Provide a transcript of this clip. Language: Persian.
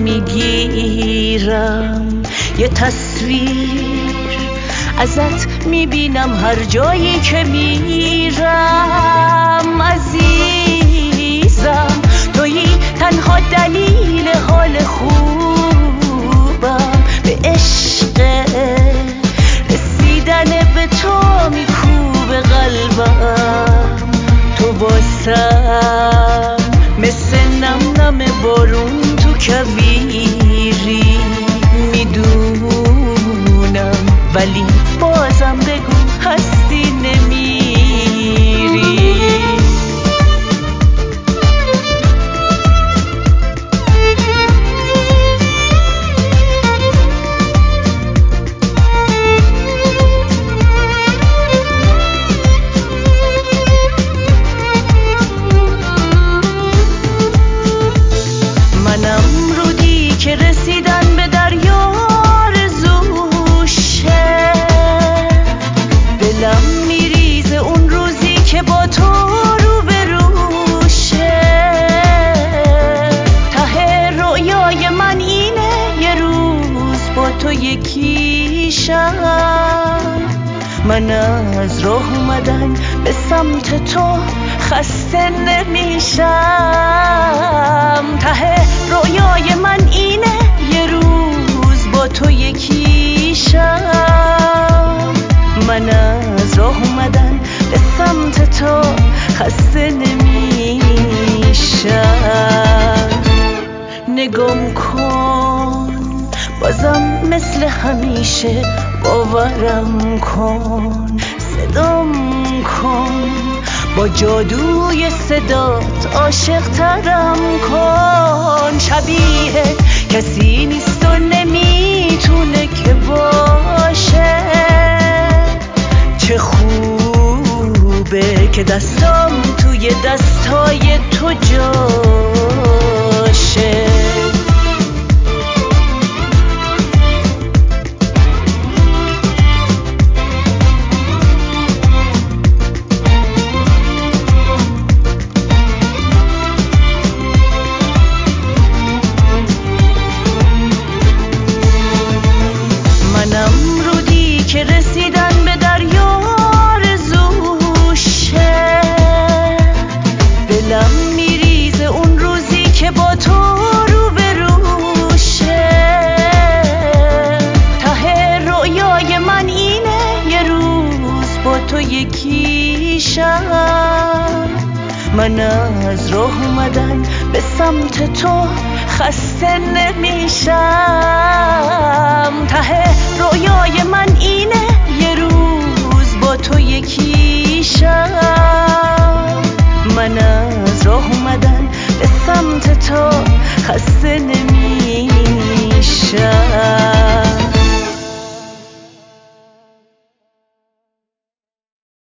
میگیرم، یه تصویر ازت میبینم هر جایی که میرم. عزیزم تویی تنها دلیل حال خوبم، به عشق رسیدن به تو میکوبه قلبم. تو واسم مثل نم نم بارون تو کویری، میدونم ولی بازم بگو هستی نمیری. من از راه اومدن به سمت تو خسته نمیشم. ته رویای من اینه یه روز با تو یکیشم. من از راه اومدن به سمت تو خسته نمیشم. نگام کن بازم مثل همیشه، باورم کن، صدام کن، با جادوی صدات عاشق ترم کن. شبیه کسی نیست و نمیتونه که باشه، چه خوبه که دستام توی دستای تو جاشه. من از راه اومدن به سمت تو خسته نمیشم. ته رویای من اینه یه روز با تو یکیشم. من